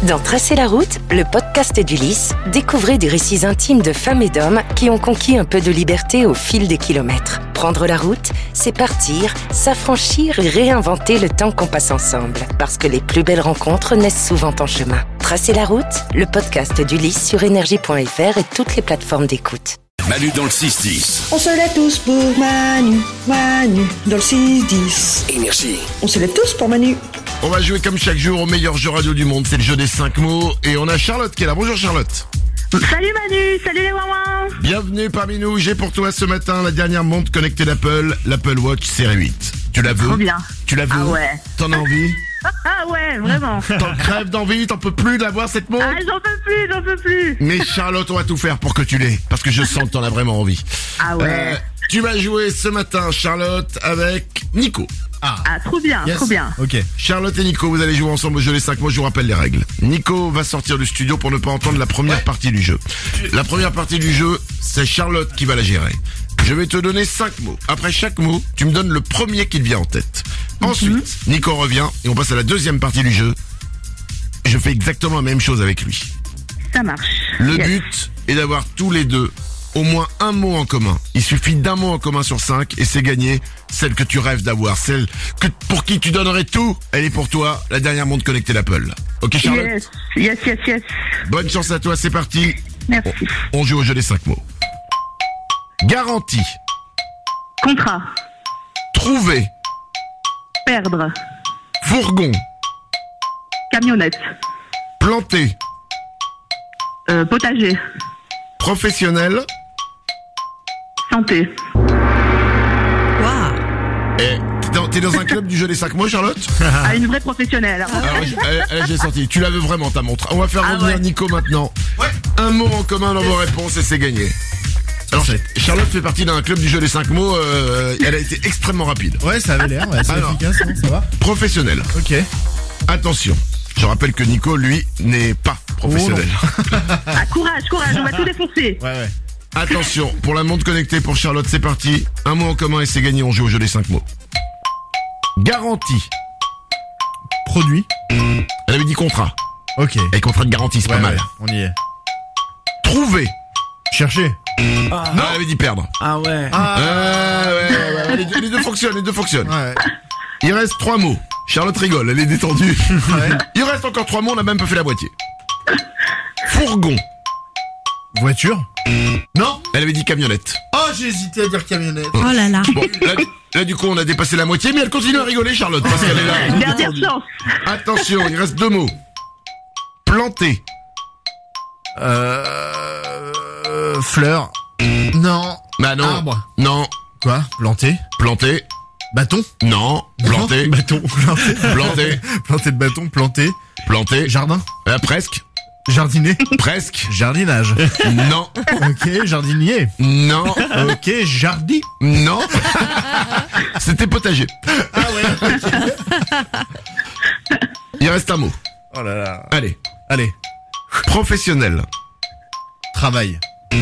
Dans Tracer la route, le podcast d'Ulysse, découvrez des récits intimes de femmes et d'hommes qui ont conquis un peu de liberté au fil des kilomètres. Prendre la route, c'est partir, s'affranchir et réinventer le temps qu'on passe ensemble. Parce que les plus belles rencontres naissent souvent en chemin. Tracer la route, le podcast d'Ulysse sur énergie.fr et toutes les plateformes d'écoute. Manu dans le 6-10. On se lève tous pour Manu, dans le 6-10. Énergie. On se lève tous pour Manu. On va jouer comme chaque jour au meilleur jeu radio du monde, c'est le jeu des 5 mots. Et on a Charlotte qui est là. Bonjour Charlotte. Salut Manu, salut les wawans. Bienvenue parmi nous. J'ai pour toi ce matin la dernière montre connectée d'Apple, l'Apple Watch série 8. Tu la veux? Trop bien. Tu la veux? Ah ouais. T'en as envie? Ah ouais, vraiment. T'en crèves d'envie, t'en peux plus d'avoir cette montre? Ah, j'en peux plus. Mais Charlotte, on va tout faire pour que tu l'aies, parce que je sens que t'en as vraiment envie. Ah ouais. Tu vas jouer ce matin, Charlotte, avec Nico. Ah, trop bien, Yes. trop bien. Ok. Charlotte et Nico, vous allez jouer ensemble au jeu des 5 mots, je vous rappelle les règles. Nico va sortir du studio pour ne pas entendre la première partie du jeu. La première partie du jeu, c'est Charlotte qui va la gérer. Je vais te donner 5 mots. Après chaque mot, tu me donnes le premier qui te vient en tête. Ensuite, Nico revient et on passe à la deuxième partie du jeu. Je fais exactement la même chose avec lui. Ça marche. Le Yes. but est d'avoir tous les deux au moins un mot en commun. Il suffit d'un mot en commun sur 5 et c'est gagné. Celle que tu rêves d'avoir, celle pour qui tu donnerais tout, elle est pour toi, la dernière montre connectée d'Apple. Ok Charlotte? Yes. Bonne chance à toi, c'est parti. Merci. On joue au jeu des 5 mots. Garantie. Contrat. Trouver. Perdre. Fourgon. Camionnette. Planter. Potager. Professionnel. Santé. Et t'es dans un club du jeu des 5 mots, Charlotte? Ah, une vraie professionnelle. Alors, j'ai senti. Tu la veux vraiment, ta montre. On va faire revenir ouais. Nico maintenant. Un mot en commun dans vos réponses et c'est gagné. Alors, Charlotte fait partie d'un club du jeu des 5 mots. Elle a été extrêmement rapide. Ouais, ça avait l'air, c'est Alors. efficace, hein, ça va. Professionnel. Ok. Attention. Je rappelle que Nico, lui, n'est pas professionnel. Ah, courage, on va tout défoncer. Ouais. Attention, pour la montre connectée pour Charlotte, c'est parti. Un mot en commun et c'est gagné, on joue au jeu des 5 mots. Garantie. Produit. Elle avait dit contrat. Ok. Et contrat de garantie, c'est pas mal. On y est. Trouver. Chercher. Non, elle avait dit perdre. Ah ouais. Ouais. Les deux fonctionnent. Ouais. Il reste 3 mots. Charlotte rigole, elle est détendue. Ouais. Il reste encore 3 mots, on a même pas fait la moitié. Fourgon. Voiture. Non, elle avait dit camionnette. Oh, j'ai hésité à dire camionnette. Oh là là. Bon, là du coup on a dépassé la moitié, mais elle continue à rigoler Charlotte, parce qu'elle est là. Dernière chance. Attention, il reste 2 mots. Planter. Fleur. Non. Bah non. Arbre. Non. Quoi? Planter. Planter. Bâton. Non. Planter. Bâton. Planter. Planter. Planter de bâton. Planter. Planter. Jardin. Presque. Jardiner. Presque. Jardinage. Non. Ok, jardinier. Non. Ok, jardi. Non. C'était potager. Ah ouais. Il reste un mot. Oh là là. Allez. Professionnel. Travail.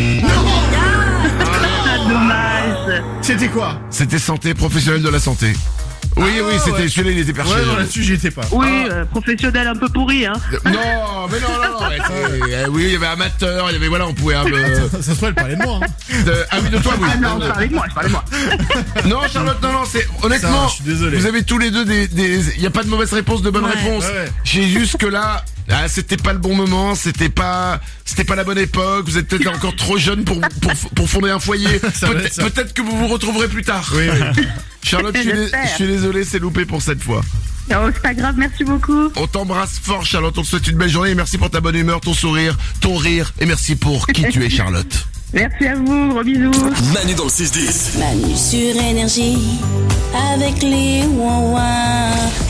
Dommage. C'était quoi? C'était santé, professionnel de la santé. Oui, c'était ouais. celui-là, il était perché. Ouais, non, là-dessus, j'y étais pas. Oui, professionnel un peu pourri, hein. Non, mais non, arrêtez. Oui, il y avait amateur, il y avait, voilà, on pouvait... Ça se trouve, elle parlait de moi. Hein. Ah oui, de toi, oui. Ah non, je parlais de moi. Non, Charlotte, non, c'est... Honnêtement, je suis désolé. vous avez tous les deux il y a pas de mauvaise réponse, de bonne réponse. Ouais. J'ai juste que là... Ah, c'était pas le bon moment, c'était pas la bonne époque, vous êtes peut-être encore trop jeune pour fonder un foyer. Peut-être que vous vous retrouverez plus tard. Oui. Charlotte, je suis désolé, c'est loupé pour cette fois. Oh, c'est pas grave, merci beaucoup. On t'embrasse fort, Charlotte, on te souhaite une belle journée et merci pour ta bonne humeur, ton sourire, ton rire et merci pour qui tu es, Charlotte. Merci à vous, gros bisous. Manu dans le 6-10. Manu sur énergie avec les ouin-ouin.